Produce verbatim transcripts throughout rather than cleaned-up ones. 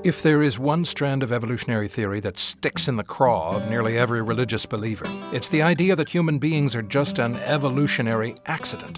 If there is one strand of evolutionary theory that sticks in the craw of nearly every religious believer, it's the idea that human beings are just an evolutionary accident.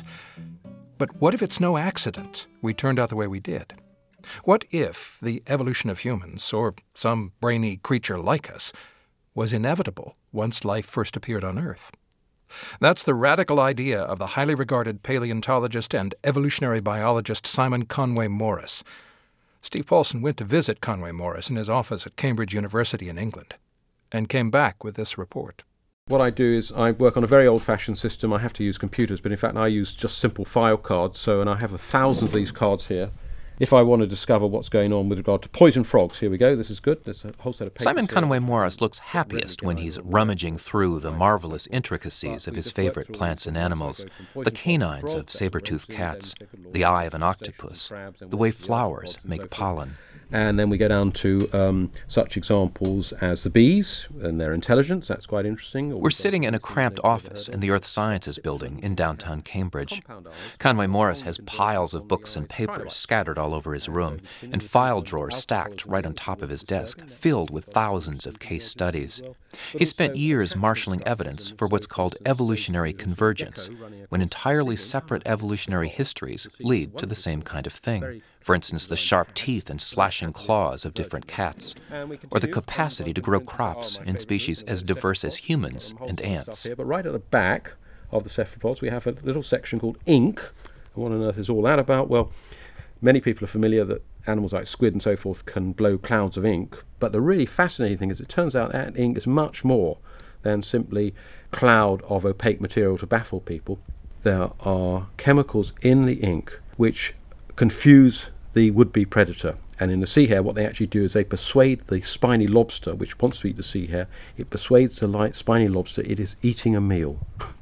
But what if it's no accident we turned out the way we did? What if the evolution of humans, or some brainy creature like us, was inevitable once life first appeared on Earth? That's the radical idea of the highly regarded paleontologist and evolutionary biologist Simon Conway Morris. Steve Paulson went to visit Conway Morris in his office at Cambridge University in England and came back with this report. What I do is I work on a very old-fashioned system. I have to use computers, but in fact I use just simple file cards. So, and I have a thousand of these cards here. If I want to discover what's going on with regard to poison frogs, here we go. This is good. There's a whole set of papers. Simon here. Conway Morris looks happiest when he's rummaging through the marvelous intricacies of his favorite plants and animals, the canines of saber-toothed cats, the eye of an octopus, the way flowers make pollen. And then we go down to um, such examples as the bees and their intelligence. That's quite interesting. We're sitting in a cramped office in the Earth Sciences building in downtown Cambridge. Conway Morris has piles of books and papers scattered all over his room, and file drawers stacked right on top of his desk, filled with thousands of case studies. He spent years marshalling evidence for what's called evolutionary convergence, when entirely separate evolutionary histories lead to the same kind of thing. For instance, the sharp teeth and slashing claws of different cats, or the capacity to grow crops in species as diverse as humans and ants. But right at the back of the cephalopods, we have a little section called ink. And what on earth is all that about? Well, many people are familiar that animals like squid and so forth can blow clouds of ink. But the really fascinating thing is it turns out that ink is much more than simply cloud of opaque material to baffle people. There are chemicals in the ink which confuse the would-be predator. And in the sea hare, what they actually do is they persuade the spiny lobster, which wants to eat the sea hare, it persuades the light spiny lobster it is eating a meal.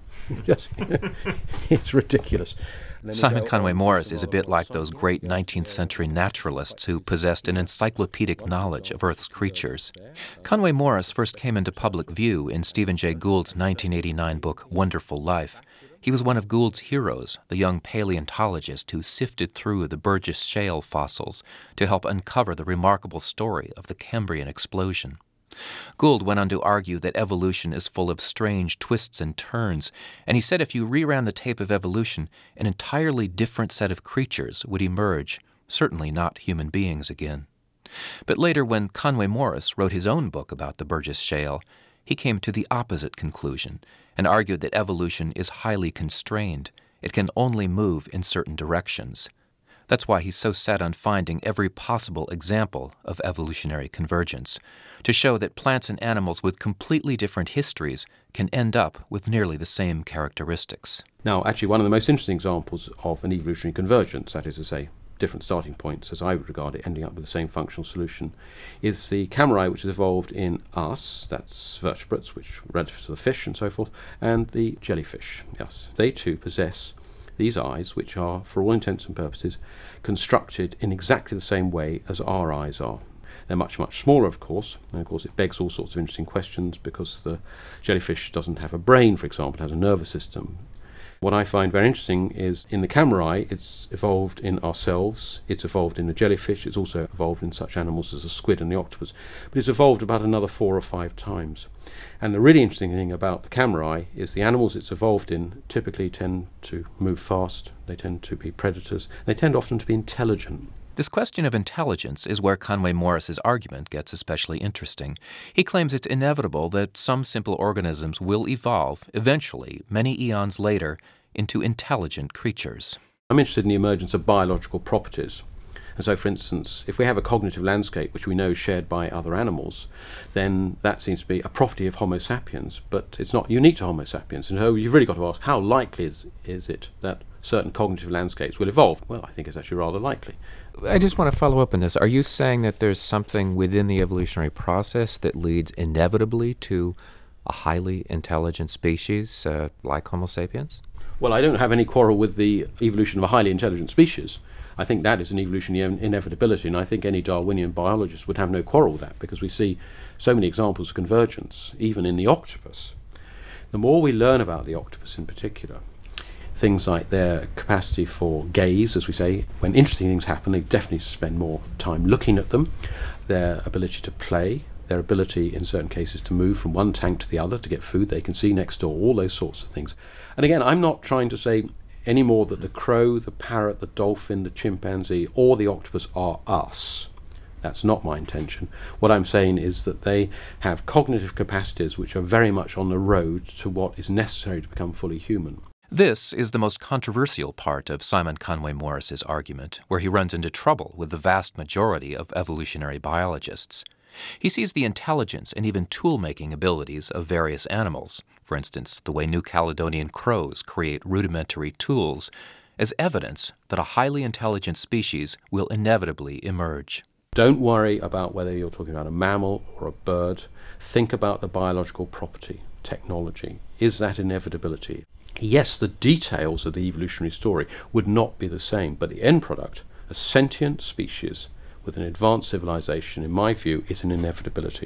It's ridiculous. Simon Conway Morris is a bit like those great nineteenth century naturalists who possessed an encyclopedic knowledge of Earth's creatures. Conway Morris first came into public view in Stephen Jay Gould's nineteen eighty-nine book, Wonderful Life. He was one of Gould's heroes, the young paleontologist who sifted through the Burgess Shale fossils to help uncover the remarkable story of the Cambrian explosion. Gould went on to argue that evolution is full of strange twists and turns, and he said if you reran the tape of evolution, an entirely different set of creatures would emerge, certainly not human beings again. But later, when Conway Morris wrote his own book about the Burgess Shale, he came to the opposite conclusion and argued that evolution is highly constrained. It can only move in certain directions. That's why he's so set on finding every possible example of evolutionary convergence, to show that plants and animals with completely different histories can end up with nearly the same characteristics. Now, actually, one of the most interesting examples of an evolutionary convergence, that is to say, different starting points, as I would regard it, ending up with the same functional solution, is the camerae, which has evolved in us, that's vertebrates, which are relative to the fish and so forth, and the jellyfish, yes. They too possess these eyes, which are, for all intents and purposes, constructed in exactly the same way as our eyes are. They're much, much smaller, of course, and of course it begs all sorts of interesting questions because the jellyfish doesn't have a brain, for example, it has a nervous system. What I find very interesting is in the camerae, it's evolved in ourselves, it's evolved in the jellyfish, it's also evolved in such animals as the squid and the octopus, but it's evolved about another four or five times. And the really interesting thing about the camerae is the animals it's evolved in typically tend to move fast, they tend to be predators, they tend often to be intelligent. This question of intelligence is where Conway Morris's argument gets especially interesting. He claims it's inevitable that some simple organisms will evolve, eventually, many eons later, into intelligent creatures. I'm interested in the emergence of biological properties. And so, for instance, if we have a cognitive landscape which we know is shared by other animals, then that seems to be a property of Homo sapiens, but it's not unique to Homo sapiens. And so you've really got to ask, how likely is, is it that certain cognitive landscapes will evolve? Well, I think it's actually rather likely. I just want to follow up on this. Are you saying that there's something within the evolutionary process that leads inevitably to a highly intelligent species uh, like Homo sapiens? Well, I don't have any quarrel with the evolution of a highly intelligent species. I think that is an evolutionary inevitability, and I think any Darwinian biologist would have no quarrel with that because we see so many examples of convergence, even in the octopus. The more we learn about the octopus in particular, things like their capacity for gaze, as we say. When interesting things happen, they definitely spend more time looking at them. Their ability to play, their ability in certain cases to move from one tank to the other to get food they can see next door, all those sorts of things. And again, I'm not trying to say any more that the crow, the parrot, the dolphin, the chimpanzee, or the octopus are us. That's not my intention. What I'm saying is that they have cognitive capacities which are very much on the road to what is necessary to become fully human. This is the most controversial part of Simon Conway Morris's argument, where he runs into trouble with the vast majority of evolutionary biologists. He sees the intelligence and even tool-making abilities of various animals, for instance, the way New Caledonian crows create rudimentary tools, as evidence that a highly intelligent species will inevitably emerge. Don't worry about whether you're talking about a mammal or a bird. Think about the biological property, technology. Is that inevitability? Yes, the details of the evolutionary story would not be the same, but the end product, a sentient species with an advanced civilization, in my view, is an inevitability.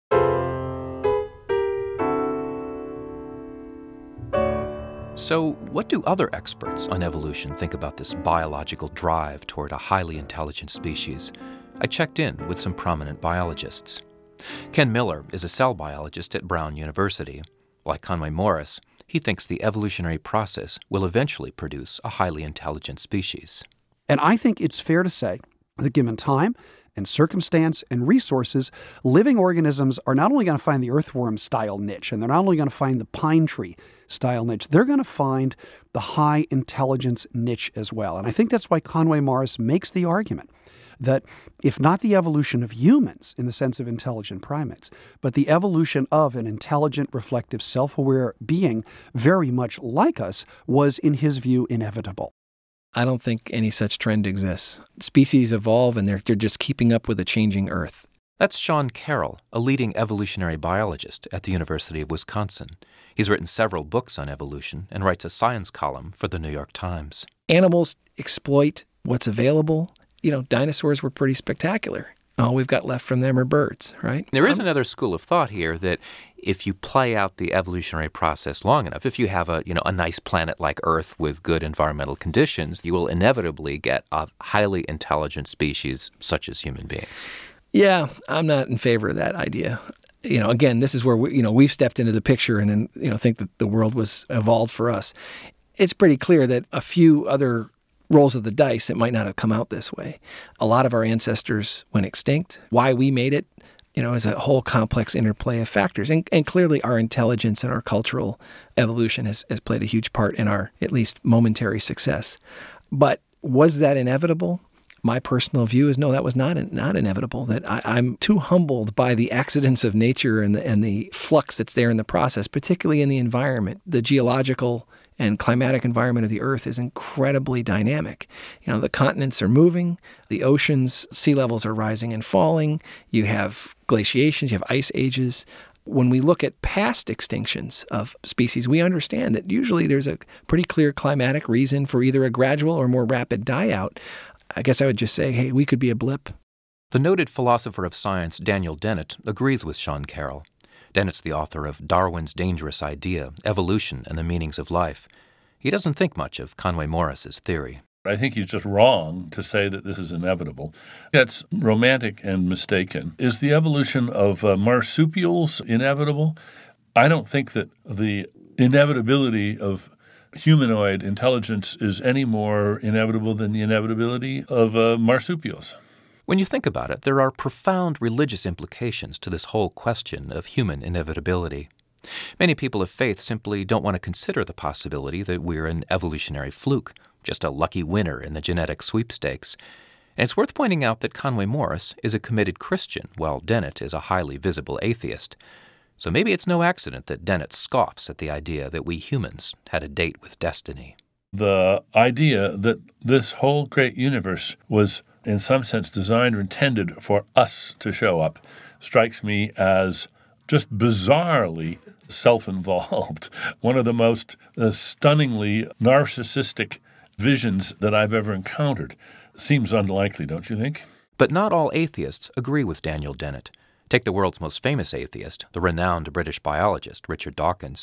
So, what do other experts on evolution think about this biological drive toward a highly intelligent species? I checked in with some prominent biologists. Ken Miller is a cell biologist at Brown University. Like Conway Morris, he thinks the evolutionary process will eventually produce a highly intelligent species. And I think it's fair to say that given time and circumstance and resources, living organisms are not only going to find the earthworm-style niche, and they're not only going to find the pine tree-style niche, they're going to find the high intelligence niche as well. And I think that's why Conway Morris makes the argument that if not the evolution of humans in the sense of intelligent primates, but the evolution of an intelligent, reflective, self-aware being very much like us was, in his view, inevitable. I don't think any such trend exists. Species evolve and they're, they're just keeping up with a changing Earth. That's Sean Carroll, a leading evolutionary biologist at the University of Wisconsin. He's written several books on evolution and writes a science column for the New York Times. Animals exploit what's available. You know, dinosaurs were pretty spectacular. All we've got left from them are birds, right? There is another school of thought here that if you play out the evolutionary process long enough, if you have a, you know, a nice planet like Earth with good environmental conditions, you will inevitably get a highly intelligent species such as human beings. Yeah, I'm not in favor of that idea. You know, again, this is where we, you know, we've stepped into the picture and then, you know, think that the world was evolved for us. It's pretty clear that a few other rolls of the dice, it might not have come out this way. A lot of our ancestors went extinct. Why we made it, you know, is a whole complex interplay of factors. And, and clearly our intelligence and our cultural evolution has, has played a huge part in our, at least, momentary success. But was that inevitable? My personal view is no, that was not not inevitable. That I, I'm too humbled by the accidents of nature and the, and the flux that's there in the process, particularly in the environment. The geological and climatic environment of the Earth is incredibly dynamic. You know, the continents are moving, the oceans, sea levels are rising and falling, you have glaciations, you have ice ages. When we look at past extinctions of species, we understand that usually there's a pretty clear climatic reason for either a gradual or more rapid die-out. I guess I would just say, hey, we could be a blip. The noted philosopher of science Daniel Dennett agrees with Sean Carroll. Dennett's the author of Darwin's Dangerous Idea, Evolution and the Meanings of Life. He doesn't think much of Conway Morris's theory. I think he's just wrong to say that this is inevitable. That's romantic and mistaken. Is the evolution of uh, marsupials inevitable? I don't think that the inevitability of humanoid intelligence is any more inevitable than the inevitability of uh, marsupials. When you think about it, there are profound religious implications to this whole question of human inevitability. Many people of faith simply don't want to consider the possibility that we're an evolutionary fluke, just a lucky winner in the genetic sweepstakes. And it's worth pointing out that Conway Morris is a committed Christian, while Dennett is a highly visible atheist. So maybe it's no accident that Dennett scoffs at the idea that we humans had a date with destiny. The idea that this whole great universe was in some sense designed or intended for us to show up strikes me as just bizarrely self-involved. One of the most uh, stunningly narcissistic visions that I've ever encountered. Seems unlikely, don't you think? But not all atheists agree with Daniel Dennett. Take the world's most famous atheist, the renowned British biologist Richard Dawkins.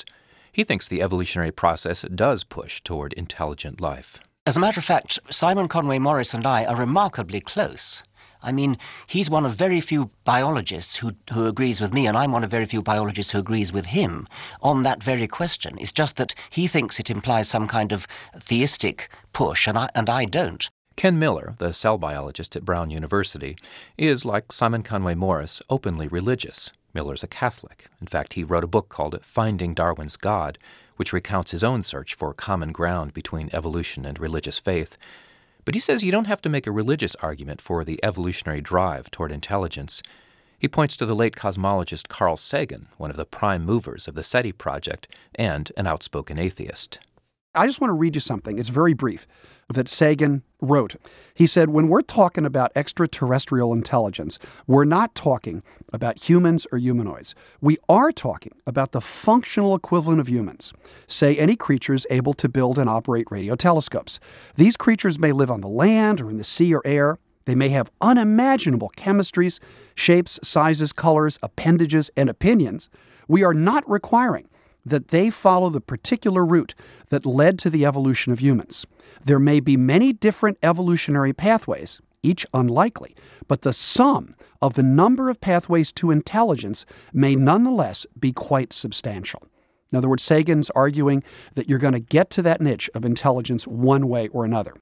He thinks the evolutionary process does push toward intelligent life. As a matter of fact, Simon Conway Morris and I are remarkably close. I mean, he's one of very few biologists who, who agrees with me, and I'm one of very few biologists who agrees with him on that very question. It's just that he thinks it implies some kind of theistic push, and I, and I don't. Ken Miller, the cell biologist at Brown University, is, like Simon Conway Morris, openly religious. Miller's a Catholic. In fact, he wrote a book called Finding Darwin's God, which recounts his own search for common ground between evolution and religious faith. But he says you don't have to make a religious argument for the evolutionary drive toward intelligence. He points to the late cosmologist Carl Sagan, one of the prime movers of the SETI project, and an outspoken atheist. I just want to read you something. It's very brief, that Sagan wrote. He said, when we're talking about extraterrestrial intelligence, we're not talking about humans or humanoids. We are talking about the functional equivalent of humans. Say any creatures able to build and operate radio telescopes. These creatures may live on the land or in the sea or air. They may have unimaginable chemistries, shapes, sizes, colors, appendages, and opinions. We are not requiring that they follow the particular route that led to the evolution of humans. There may be many different evolutionary pathways, each unlikely, but the sum of the number of pathways to intelligence may nonetheless be quite substantial. In other words, Sagan's arguing that you're going to get to that niche of intelligence one way or another.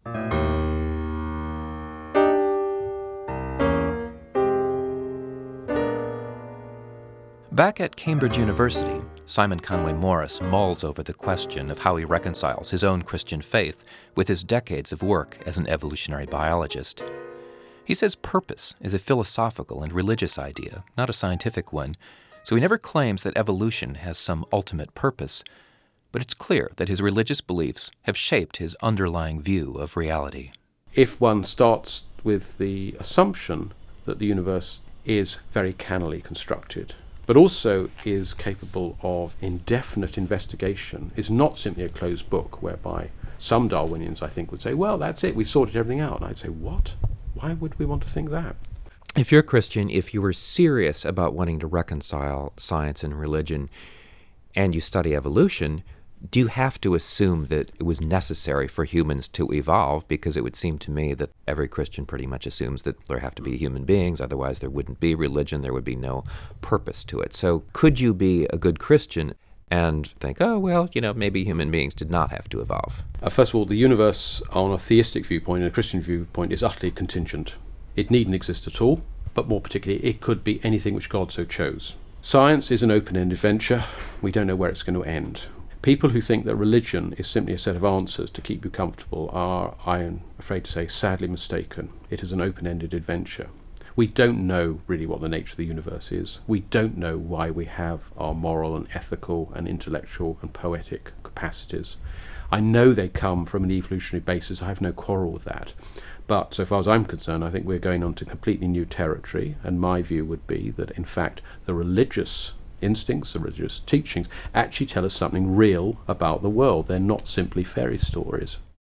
Back at Cambridge University, Simon Conway Morris mulls over the question of how he reconciles his own Christian faith with his decades of work as an evolutionary biologist. He says purpose is a philosophical and religious idea, not a scientific one, so he never claims that evolution has some ultimate purpose, but it's clear that his religious beliefs have shaped his underlying view of reality. If one starts with the assumption that the universe is very cannily constructed, but also is capable of indefinite investigation, is not simply a closed book whereby some Darwinians, I think, would say, well, that's it, we sorted everything out. And I'd say, what? Why would we want to think that? If you're a Christian, if you were serious about wanting to reconcile science and religion, and you study evolution, do you have to assume that it was necessary for humans to evolve? Because it would seem to me that every Christian pretty much assumes that there have to be human beings, otherwise there wouldn't be religion, there would be no purpose to it. So could you be a good Christian and think, oh, well, you know, maybe human beings did not have to evolve? Uh, first of all, the universe on a theistic viewpoint and a Christian viewpoint is utterly contingent. It needn't exist at all, but more particularly, it could be anything which God so chose. Science is an open-ended venture. We don't know where it's going to end. People who think that religion is simply a set of answers to keep you comfortable are, I am afraid to say, sadly mistaken. It is an open-ended adventure. We don't know really what the nature of the universe is. We don't know why we have our moral and ethical and intellectual and poetic capacities. I know they come from an evolutionary basis. I have no quarrel with that. But so far as I'm concerned, I think we're going on to completely new territory, and my view would be that, in fact, the religious instincts, the religious teachings, actually tell us something real about the world. They're not simply fairy stories.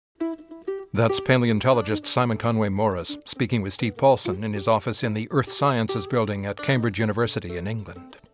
That's paleontologist Simon Conway Morris speaking with Steve Paulson in his office in the Earth Sciences building at Cambridge University in England.